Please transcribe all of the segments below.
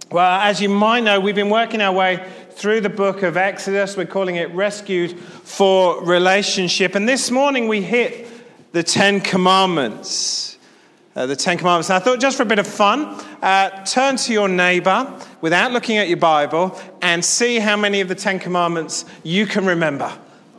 Well, as you might know, we've been working our way through the book of Exodus. We're calling it Rescued for Relationship. And this morning we hit the Ten Commandments. The Ten Commandments. And I thought just for a bit of fun, turn to your neighbor without looking at your Bible and see how many of the Ten Commandments you can remember.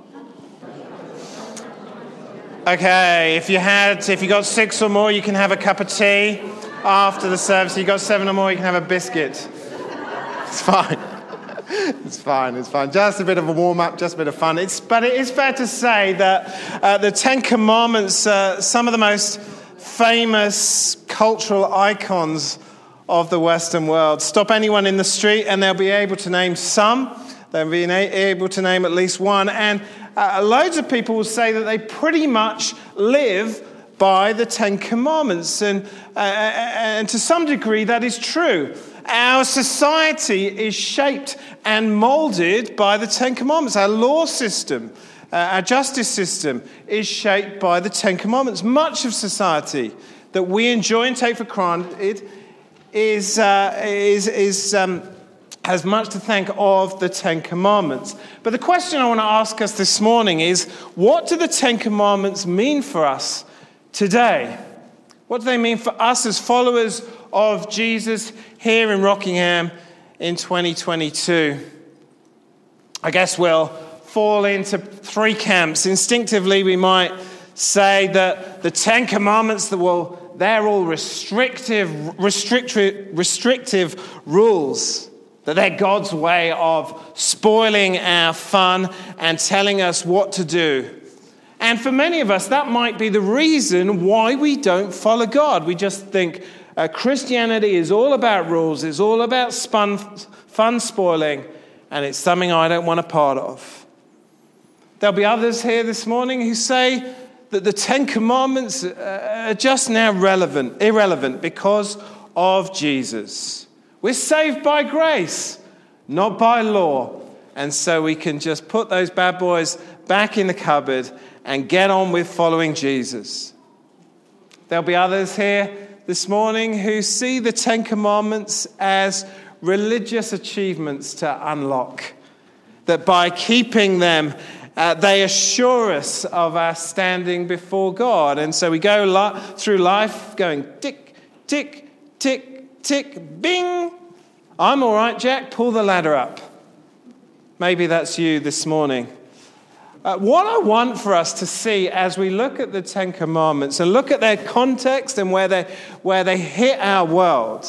Okay, if you got 6 or more, you can have a cup of tea after the service. If you got 7 or more, you can have a biscuit. It's fine. It's fine. Just a bit of a warm-up, just a bit of fun. But it is fair to say that the Ten Commandments are some of the most famous cultural icons of the Western world. Stop anyone in the street and they'll be able to name some. They'll be able to name at least one. And loads of people will say that they pretty much live by the Ten Commandments. And to some degree that is true. Our society is shaped and molded by the Ten Commandments. Our law system, our justice system is shaped by the Ten Commandments. Much of society that we enjoy and take for granted has much to thank of the Ten Commandments. But the question I want to ask us this morning is, what do the Ten Commandments mean for us today? What do they mean for us as followers of Jesus here in Rockingham in 2022? I guess we'll fall into 3 camps. Instinctively, we might say that the Ten Commandments, they're all restrictive rules. That they're God's way of spoiling our fun and telling us what to do. And for many of us, that might be the reason why we don't follow God. We just think Christianity is all about rules, it's all about fun spoiling, and it's something I don't want a part of. There'll be others here this morning who say that the Ten Commandments are just now irrelevant because of Jesus. We're saved by grace, not by law. And so we can just put those bad boys back in the cupboard and get on with following Jesus. There'll be others here this morning who see the Ten Commandments as religious achievements to unlock. That by keeping them, they assure us of our standing before God. And so we go through life going tick, tick, tick, tick, bing. I'm all right, Jack. Pull the ladder up. Maybe that's you this morning. What I want for us to see as we look at the Ten Commandments and look at their context and where they hit our world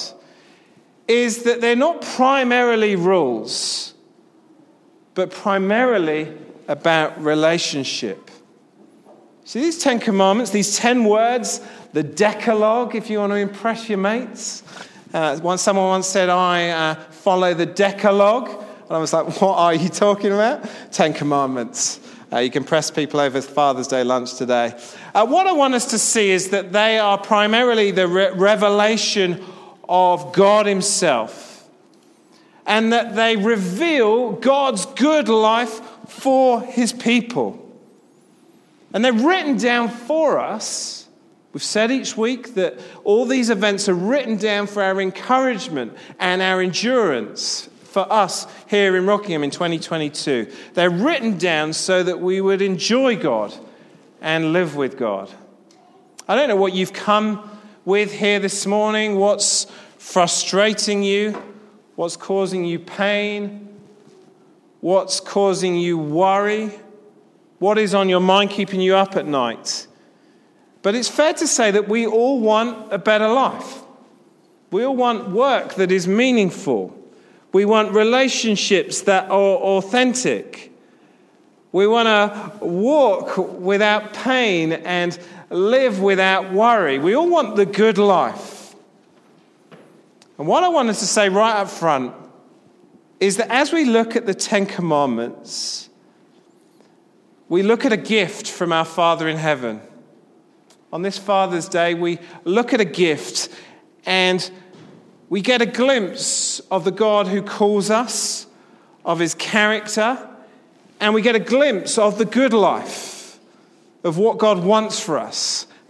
is that they're not primarily rules, but primarily about relationship. See, these 10 commandments, these 10 words, the Decalogue, if you want to impress your mates. Someone once said, I follow the Decalogue. And I was like, what are you talking about? 10 commandments. You can press people over Father's Day lunch today. What I want us to see is that they are primarily the revelation of God himself. And that they reveal God's good life for his people. And they're written down for us. We've said each week that all these events are written down for our encouragement and our endurance for us here in Rockingham in 2022. They're written down so that we would enjoy God and live with God. I don't know what you've come with here this morning, what's frustrating you, what's causing you pain, what's causing you worry, what is on your mind keeping you up at night. But it's fair to say that we all want a better life. We all want work that is meaningful. We want relationships that are authentic. We want to walk without pain and live without worry. We all want the good life. And what I wanted to say right up front is that as we look at the Ten Commandments, we look at a gift from our Father in heaven. On this Father's Day, we look at a gift and we get a glimpse of the God who calls us, of his character, and we get a glimpse of the good life, of what God wants for us,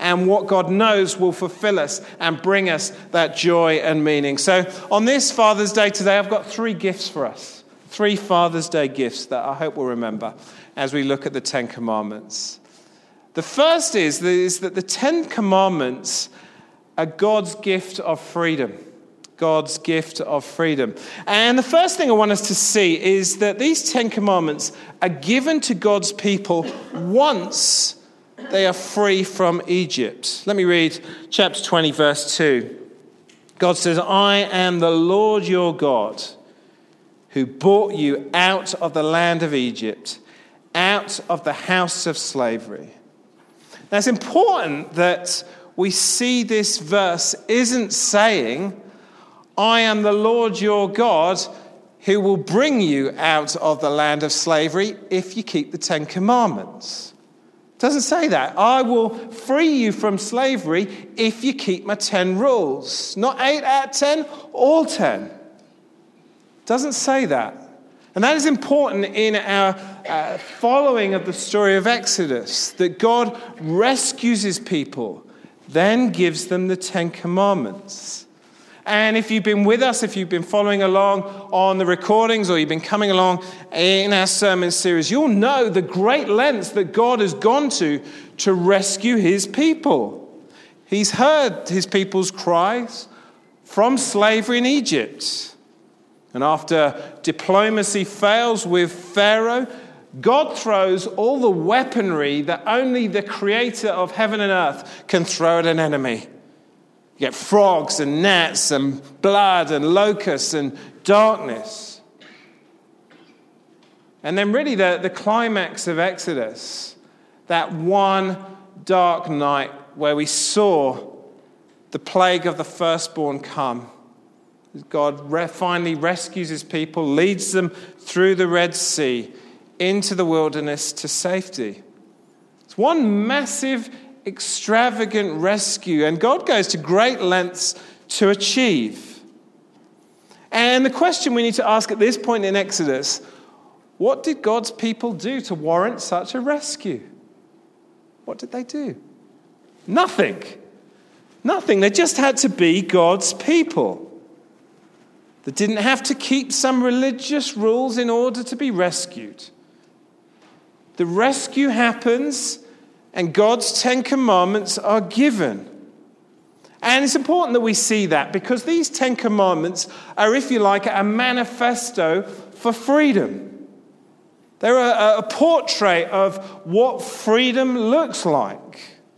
and what God knows will fulfill us and bring us that joy and meaning. So on this Father's Day today, I've got 3 gifts for us. 3 Father's Day gifts that I hope we'll remember as we look at the 10 Commandments. The first is that the 10 Commandments are God's gift of freedom. God's gift of freedom. And the first thing I want us to see is that these 10 Commandments are given to God's people once they are free from Egypt. Let me read chapter 20, verse 2. God says, I am the Lord your God who brought you out of the land of Egypt, out of the house of slavery. Now it's important that we see this verse isn't saying, I am the Lord your God who will bring you out of the land of slavery if you keep the 10 Commandments. It doesn't say that. I will free you from slavery if you keep my 10 rules. Not 8 out of 10, all 10. It doesn't say that. And that is important in our following of the story of Exodus, that God rescues his people, then gives them the 10 Commandments. And if you've been with us, if you've been following along on the recordings or you've been coming along in our sermon series, you'll know the great lengths that God has gone to rescue his people. He's heard his people's cries from slavery in Egypt. And after diplomacy fails with Pharaoh, God throws all the weaponry that only the creator of heaven and earth can throw at an enemy. You get frogs and gnats and blood and locusts and darkness. And then really the climax of Exodus, that one dark night where we saw the plague of the firstborn come. God finally rescues his people, leads them through the Red Sea into the wilderness to safety. It's one massive extravagant rescue, and God goes to great lengths to achieve. And the question we need to ask at this point in Exodus, what did God's people do to warrant such a rescue? What did they do? Nothing. Nothing. They just had to be God's people. They didn't have to keep some religious rules in order to be rescued. The rescue happens and God's 10 Commandments are given. And it's important that we see that because these 10 Commandments are, if you like, a manifesto for freedom. They're a portrait of what freedom looks like,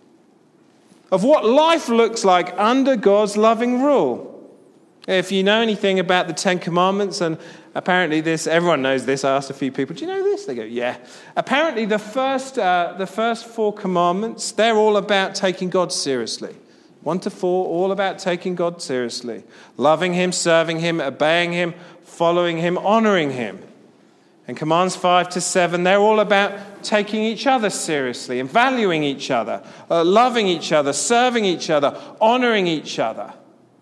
of what life looks like under God's loving rule. If you know anything about the 10 Commandments, and apparently everyone knows this. I asked a few people, do you know this? They go, yeah. Apparently the first 4 commandments, they're all about taking God seriously. 1 to 4, all about taking God seriously. Loving him, serving him, obeying him, following him, honoring him. And commands 5 to 7, they're all about taking each other seriously and valuing each other, loving each other, serving each other, honoring each other.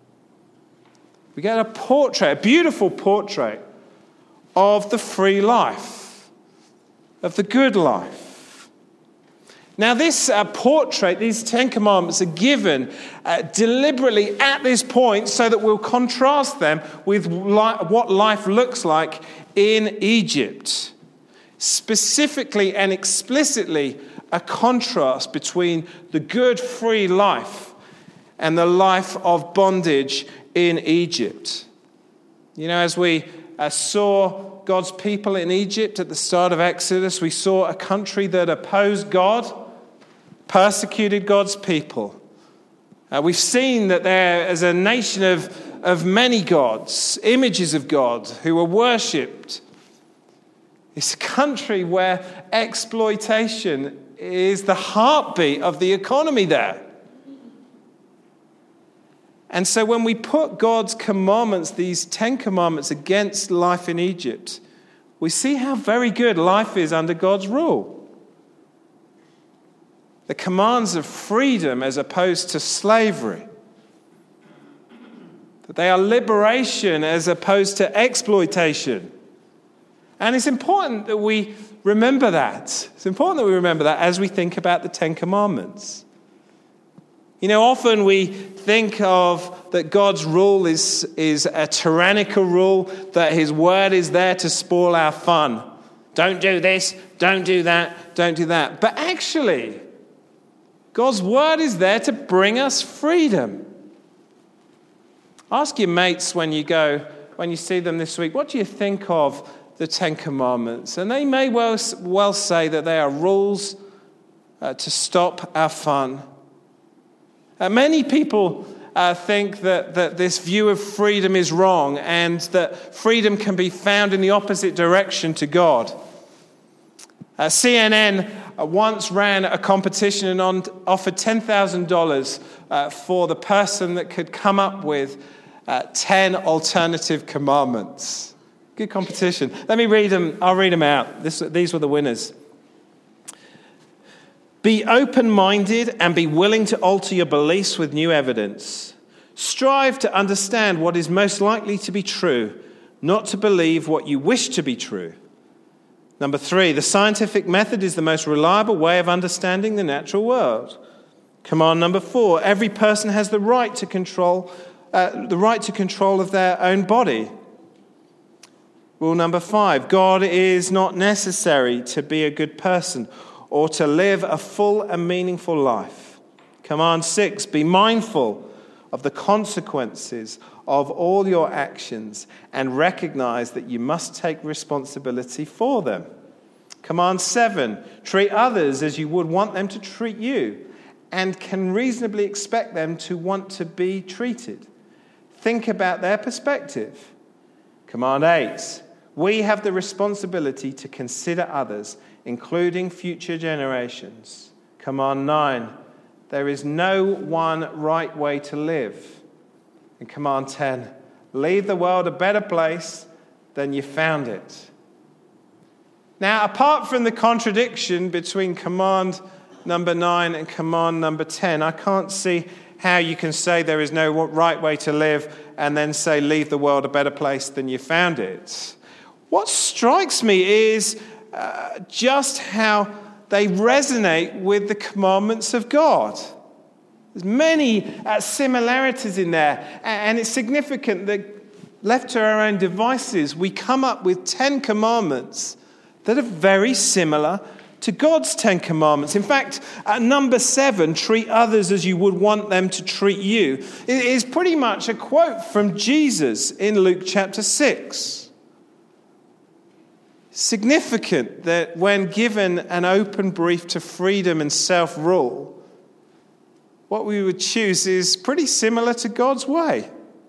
We get a beautiful portrait of the free life, of the good life. Now this portrait, these 10 Commandments are given deliberately at this point so that we'll contrast them with what life looks like in Egypt. Specifically and explicitly a contrast between the good free life and the life of bondage in Egypt. You know, as we saw God's people in Egypt at the start of Exodus, we saw a country that opposed God, persecuted God's people. We've seen that there is a nation of many gods, images of God who were worshipped. It's a country where exploitation is the heartbeat of the economy there. And so when we put God's commandments, these 10 commandments, against life in Egypt, we see how very good life is under God's rule. The commands of freedom as opposed to slavery. That they are liberation as opposed to exploitation. And it's important that we remember that. It's important that we remember that as we think about the 10 commandments. Often we think of that God's rule is a tyrannical rule, that his word is there to spoil our fun. Don't do this, don't do that, don't do that. But actually, God's word is there to bring us freedom. Ask your mates when you see them this week, what do you think of the Ten Commandments? And they may well say that they are rules to stop our fun. Many people think that this view of freedom is wrong and that freedom can be found in the opposite direction to God. CNN once ran a competition and offered $10,000 for the person that could come up with 10 alternative commandments. Good competition. Let me read them. I'll read them out. These were the winners. Be open-minded and be willing to alter your beliefs with new evidence. Strive to understand what is most likely to be true, not to believe what you wish to be true. Number 3, the scientific method is the most reliable way of understanding the natural world. Command number 4, every person has the right to control of their own body. Rule number 5, God is not necessary to be a good person or to live a full and meaningful life. Command 6, be mindful of the consequences of all your actions and recognize that you must take responsibility for them. Command 7, treat others as you would want them to treat you and can reasonably expect them to want to be treated. Think about their perspective. Command 8, we have the responsibility to consider others, including future generations. Command 9, there is no one right way to live. And command 10, leave the world a better place than you found it. Now, apart from the contradiction between command number 9 and command number 10, I can't see how you can say there is no right way to live and then say leave the world a better place than you found it. What strikes me is just how they resonate with the commandments of God. There's many similarities in there, and it's significant that left to our own devices, we come up with 10 commandments that are very similar to God's 10 commandments. In fact, number 7, treat others as you would want them to treat you, it is pretty much a quote from Jesus in Luke chapter 6. Significant that when given an open brief to freedom and self-rule, what we would choose is pretty similar to God's way.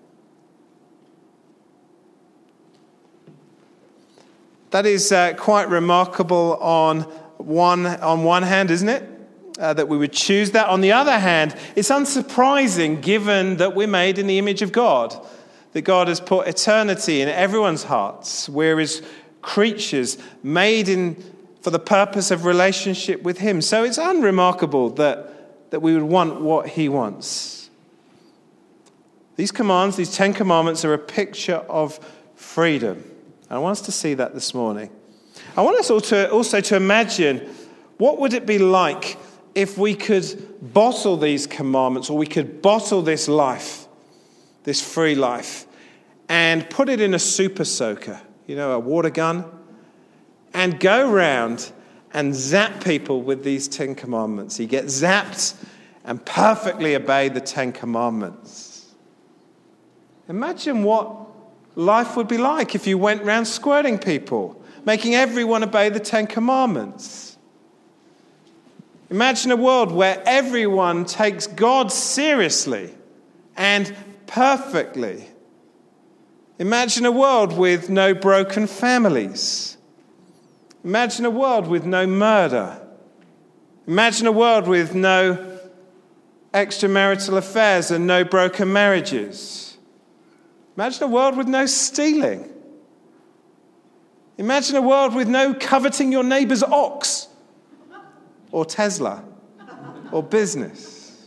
That is quite remarkable on one hand, isn't it? That we would choose that. On the other hand, it's unsurprising given that we're made in the image of God, that God has put eternity in everyone's hearts, we're His creatures made for the purpose of relationship with Him. So it's unremarkable that we would want what He wants. These commands, these 10 commandments, are a picture of freedom. I want us to see that this morning. I want us also to imagine what would it be like if we could bottle these commandments, or we could bottle this life, this free life, and put it in a super soaker, a water gun, and go round and zap people with these 10 commandments. You get zapped and perfectly obey the 10 commandments. Imagine what life would be like if you went round squirting people, making everyone obey the 10 commandments. Imagine a world where everyone takes God seriously and perfectly. Imagine a world with no broken families. Imagine a world with no murder. Imagine a world with no extramarital affairs and no broken marriages. Imagine a world with no stealing. Imagine a world with no coveting your neighbour's ox or Tesla or business.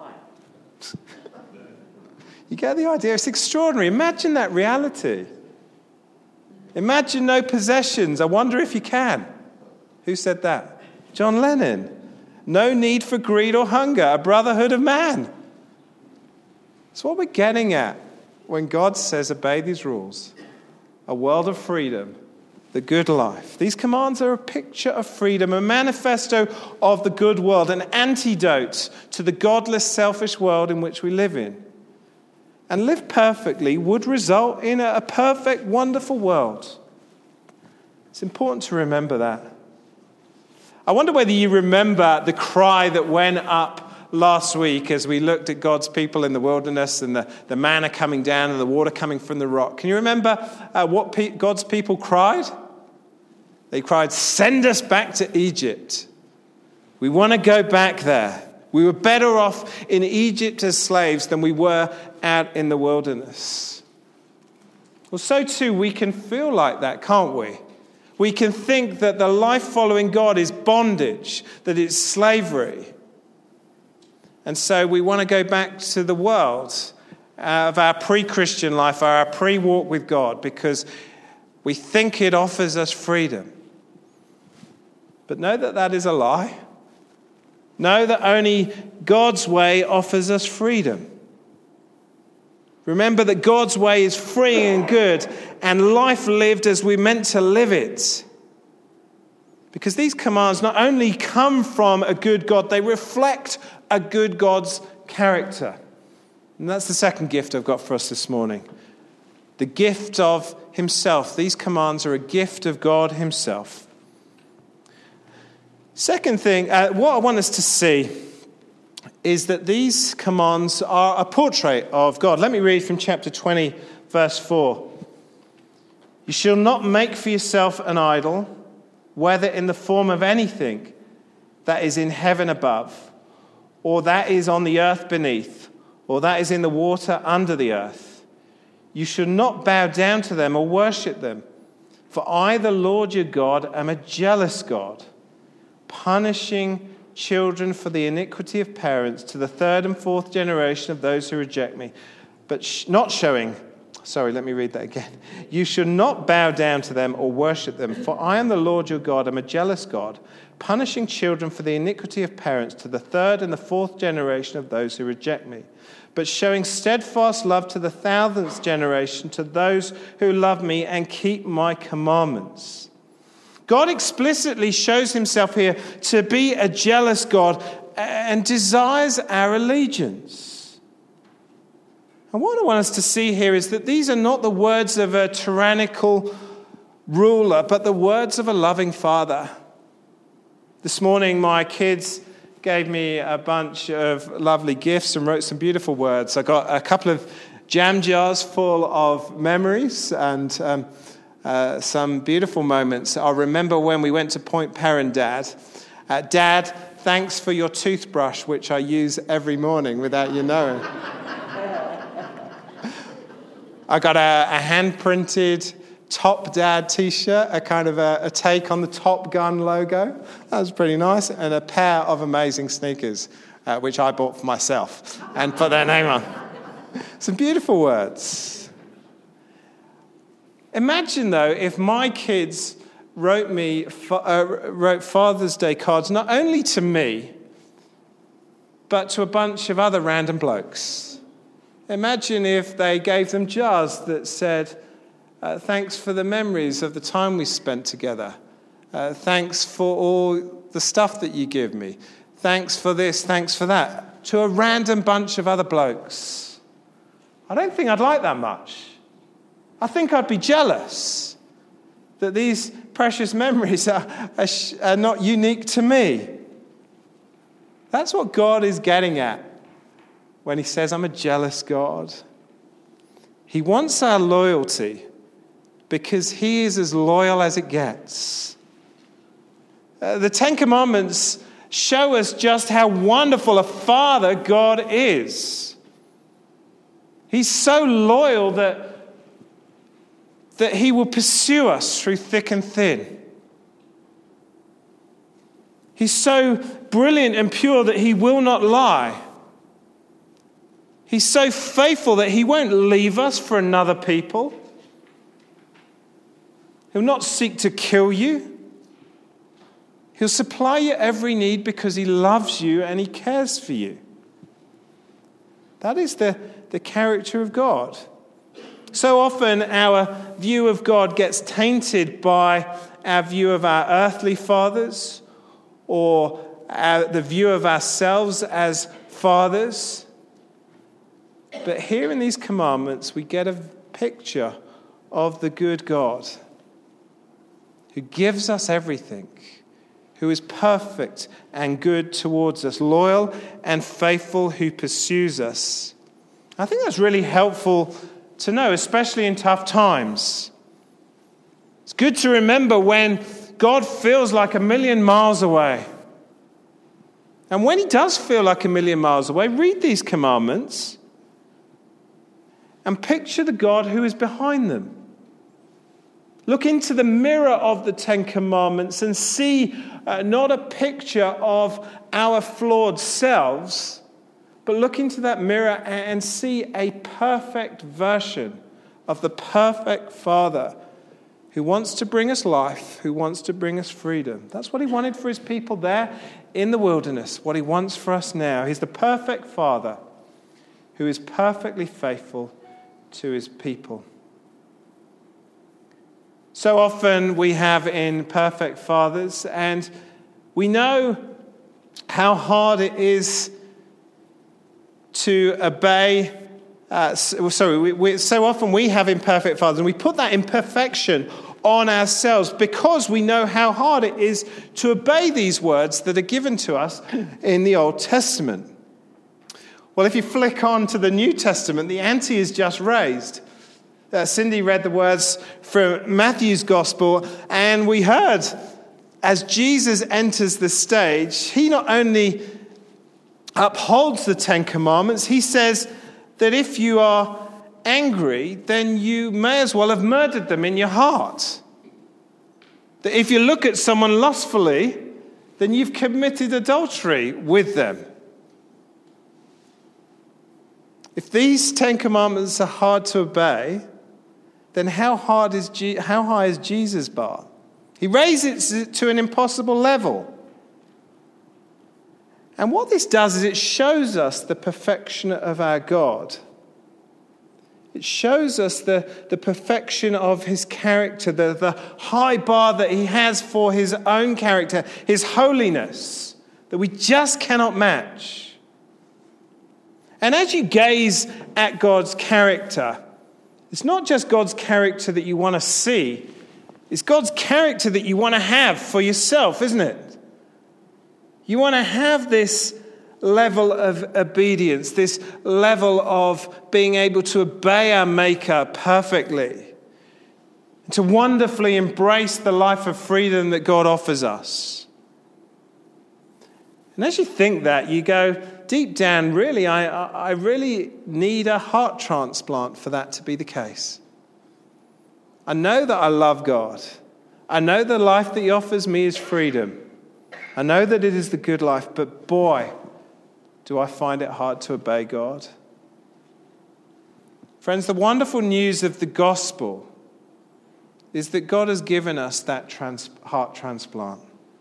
You get the idea? It's extraordinary. Imagine that reality. Imagine no possessions. I wonder if you can. Who said that? John Lennon. no need for greed or hunger, a brotherhood of man. That's what we're getting at when God says, obey these rules. A world of freedom, the good life. These commands are a picture of freedom, a manifesto of the good world, an antidote to the godless, selfish world in which we live in. And live perfectly would result in a perfect, wonderful world. It's important to remember that. I wonder whether you remember the cry that went up last week as we looked at God's people in the wilderness and the manna coming down and the water coming from the rock. Can you remember what God's people cried? They cried, send us back to Egypt. We want to go back there. We were better off in Egypt as slaves than we were out in the wilderness. Well, so too we can feel like that, can't we? We can think that the life following God is bondage, that it's slavery. And so we want to go back to the world of our pre-Christian life, our pre-walk with God, because we think it offers us freedom. But know that that is a lie. Know that only God's way offers us freedom. Remember that God's way is free and good, and life lived as we're meant to live it. Because these commands not only come from a good God, they reflect a good God's character. And that's the second gift I've got for us this morning. The gift of himself. These commands are a gift of God himself. Second thing, what I want us to see is that these commands are a portrait of God. Let me read from chapter 20, verse 4. You shall not make for yourself an idol, whether in the form of anything that is in heaven above, or that is on the earth beneath, or that is in the water under the earth. You shall not bow down to them or worship them. For I, the Lord your God, am a jealous God, punishing children for the iniquity of parents to the third and fourth generation of those who reject me, but not showing... Sorry, let me read that again. You should not bow down to them or worship them, for I am the Lord your God, am a jealous God, punishing children for the iniquity of parents to the third and the fourth generation of those who reject me, but showing steadfast love to the thousandth generation to those who love me and keep my commandments. God explicitly shows himself here to be a jealous God and desires our allegiance. And what I want us to see here is that these are not the words of a tyrannical ruler, but the words of a loving father. This morning, my kids gave me a bunch of lovely gifts and wrote some beautiful words. I got a couple of jam jars full of memories and some beautiful moments. I remember when we went to Point Perrin, Dad. Dad, thanks for your toothbrush, which I use every morning without you knowing. I got a hand-printed Top Dad t-shirt, a kind of a take on the Top Gun logo. That was pretty nice. And a pair of amazing sneakers, which I bought for myself and put their name on. Some beautiful words. Imagine, though, if my kids wrote Father's Day cards not only to me, but to a bunch of other random blokes. Imagine if they gave them jars that said, thanks for the memories of the time we spent together. Thanks for all the stuff that you give me. Thanks for this, thanks for that. To a random bunch of other blokes. I don't think I'd like that much. I think I'd be jealous that these precious memories are not unique to me. That's what God is getting at when he says, I'm a jealous God. He wants our loyalty because he is as loyal as it gets. The Ten Commandments show us just how wonderful a father God is. He's so loyal that he will pursue us through thick and thin. He's so brilliant and pure that he will not lie. He's so faithful that he won't leave us for another people. He'll not seek to kill you. He'll supply your every need because he loves you and he cares for you. That is the character of God. So often our view of God gets tainted by our view of our earthly fathers or the view of ourselves as fathers. But here in these commandments, we get a picture of the good God who gives us everything, who is perfect and good towards us, loyal and faithful, who pursues us. I think that's really helpful to know, especially in tough times. It's good to remember when God feels like 1,000,000 miles away. And when he does feel like 1,000,000 miles away, read these commandments and picture the God who is behind them. Look into the mirror of the Ten Commandments and see not a picture of our flawed selves, but look into that mirror and see a perfect version of the perfect Father who wants to bring us life, who wants to bring us freedom. That's what he wanted for his people there in the wilderness, what he wants for us now. He's the perfect Father who is perfectly faithful to his people. So often we have imperfect fathers, and we know how hard it is to obey. So often we have imperfect fathers, and we put that imperfection on ourselves because we know how hard it is to obey these words that are given to us in the Old Testament. Well, if you flick on to the New Testament, the ante is just raised. Cindy read the words from Matthew's Gospel, and we heard as Jesus enters the stage, he not only upholds the Ten Commandments, he says that if you are angry, then you may as well have murdered them in your heart. That if you look at someone lustfully, then you've committed adultery with them. If these Ten Commandments are hard to obey, then how high is Jesus' bar? He raises it to an impossible level. And what this does is it shows us the perfection of our God. It shows us the perfection of his character, the high bar that he has for his own character, his holiness, that we just cannot match. And as you gaze at God's character, it's not just God's character that you want to see. It's God's character that you want to have for yourself, isn't it? You want to have this level of obedience, this level of being able to obey our Maker perfectly, to wonderfully embrace the life of freedom that God offers us. And as you think that, you go, deep down, really, I really need a heart transplant for that to be the case. I know that I love God. I know the life that he offers me is freedom. I know that it is the good life, but boy, do I find it hard to obey God. Friends, the wonderful news of the gospel is that God has given us that heart transplant.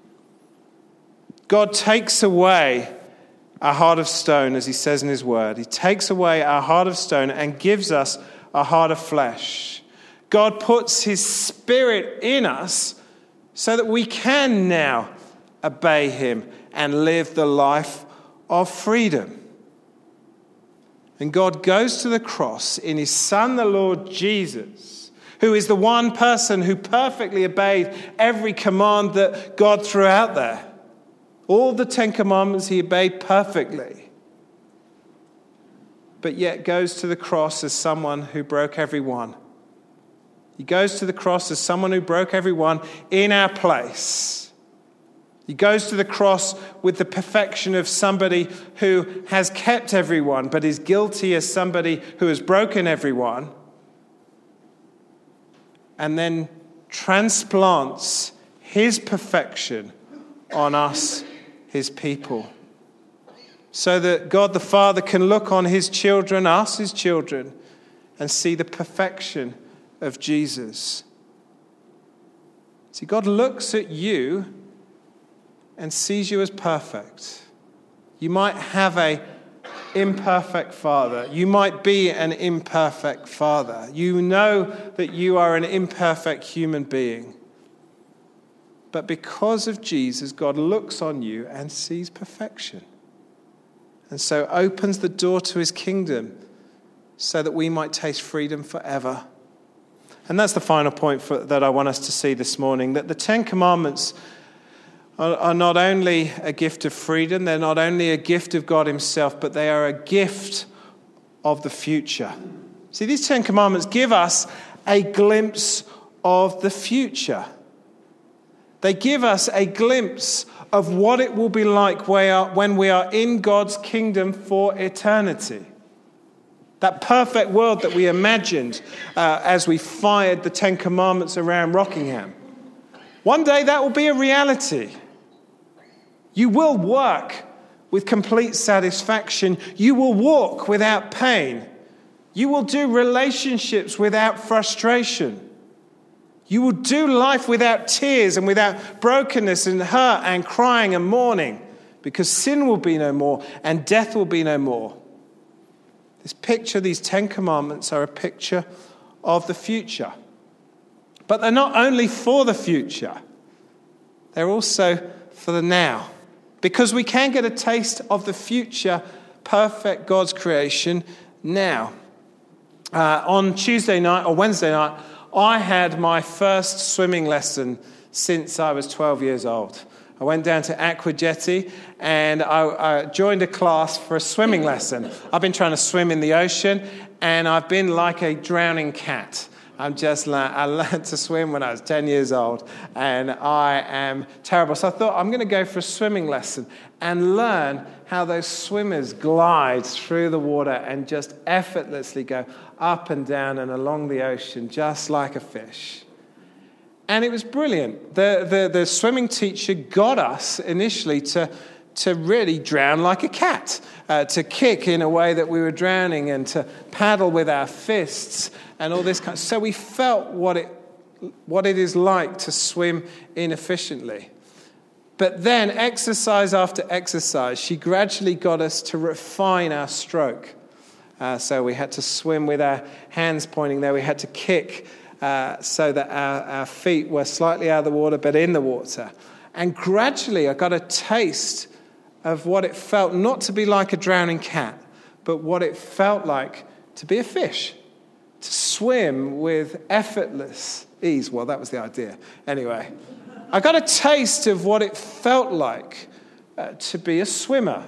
God takes away our heart of stone, as he says in his word. He takes away our heart of stone and gives us a heart of flesh. God puts his Spirit in us so that we can now obey him and live the life of freedom. And God goes to the cross in his Son, the Lord Jesus, who is the one person who perfectly obeyed every command that God threw out there. All the Ten Commandments he obeyed perfectly, but yet goes to the cross as someone who broke every one. He goes to the cross as someone who broke every one in our place. He goes to the cross with the perfection of somebody who has kept everyone, but is guilty as somebody who has broken everyone, and then transplants his perfection on us, his people, so that God the Father can look on his children, us his children, and see the perfection of Jesus. See, God looks at you and sees you as perfect. You might have an imperfect father. You might be an imperfect father. You know that you are an imperfect human being. But because of Jesus, God looks on you and sees perfection. And so opens the door to his kingdom so that we might taste freedom forever. And that's the final point that I want us to see this morning, that the Ten Commandments are not only a gift of freedom, they're not only a gift of God himself, but they are a gift of the future. See, these Ten Commandments give us a glimpse of the future. They give us a glimpse of what it will be like when we are in God's kingdom for eternity. That perfect world that we imagined as we fired the Ten Commandments around Rockingham. One day that will be a reality. You will work with complete satisfaction. You will walk without pain. You will do relationships without frustration. You will do life without tears and without brokenness and hurt and crying and mourning, because sin will be no more and death will be no more. This picture, these Ten Commandments, are a picture of the future. But they're not only for the future, they're also for the now. Because we can get a taste of the future, perfect God's creation now. On Tuesday night or Wednesday night, I had my first swimming lesson since I was 12 years old. I went down to Aqua Jetty and I joined a class for a swimming lesson. I've been trying to swim in the ocean and I've been like a drowning cat. I learned to swim when I was 10 years old and I am terrible. So I thought I'm going to go for a swimming lesson and learn how those swimmers glide through the water and just effortlessly go up and down and along the ocean just like a fish. And it was brilliant. The swimming teacher got us initially to really drown like a cat, to kick in a way that we were drowning and to paddle with our fists and all this kind of. So we felt what it is like to swim inefficiently. But then exercise after exercise, she gradually got us to refine our stroke. So we had to swim with our hands pointing there. We had to kick so that our feet were slightly out of the water but in the water. And gradually I got a taste of what it felt not to be like a drowning cat, but what it felt like to be a fish, to swim with effortless ease. Well, that was the idea. Anyway, I got a taste of what it felt like to be a swimmer.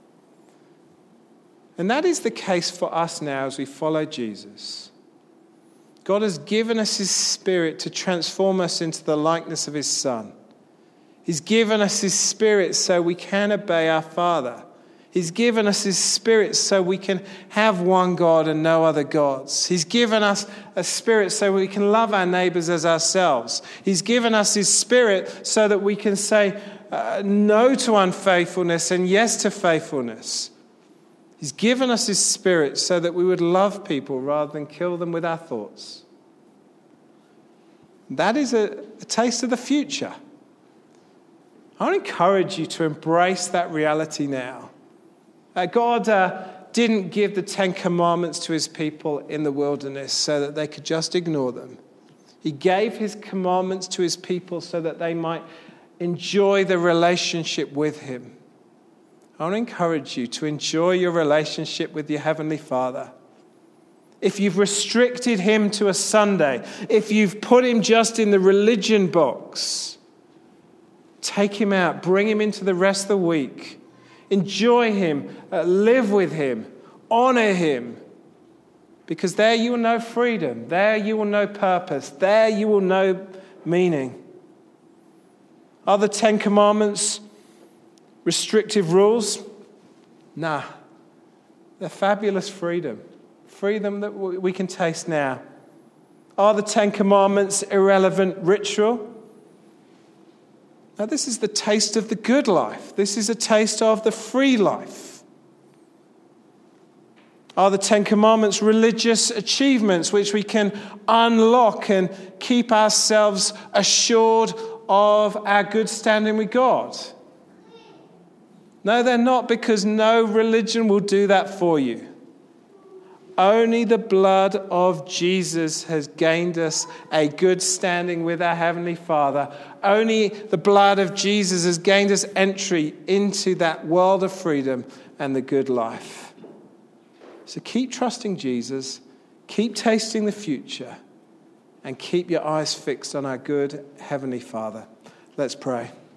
And that is the case for us now as we follow Jesus. God has given us his Spirit to transform us into the likeness of his Son. He's given us his Spirit so we can obey our Father. He's given us his Spirit so we can have one God and no other gods. He's given us a Spirit so we can love our neighbors as ourselves. He's given us his Spirit so that we can say no to unfaithfulness and yes to faithfulness. He's given us his Spirit so that we would love people rather than kill them with our thoughts. That is a taste of the future. I want to encourage you to embrace that reality now. God didn't give the Ten Commandments to his people in the wilderness so that they could just ignore them. He gave his commandments to his people so that they might enjoy the relationship with him. I want to encourage you to enjoy your relationship with your Heavenly Father. If you've restricted him to a Sunday, if you've put him just in the religion box, take him out, bring him into the rest of the week. Enjoy him, live with him, honor him. Because there you will know freedom, there you will know purpose, there you will know meaning. Are the Ten Commandments restrictive rules? Nah. They're fabulous freedom. Freedom that we can taste now. Are the Ten Commandments irrelevant ritual? Now, this is the taste of the good life. This is a taste of the free life. Are the Ten Commandments religious achievements which we can unlock and keep ourselves assured of our good standing with God? No, they're not, because no religion will do that for you. Only the blood of Jesus has gained us a good standing with our Heavenly Father. Only the blood of Jesus has gained us entry into that world of freedom and the good life. So keep trusting Jesus, keep tasting the future, and keep your eyes fixed on our good Heavenly Father. Let's pray.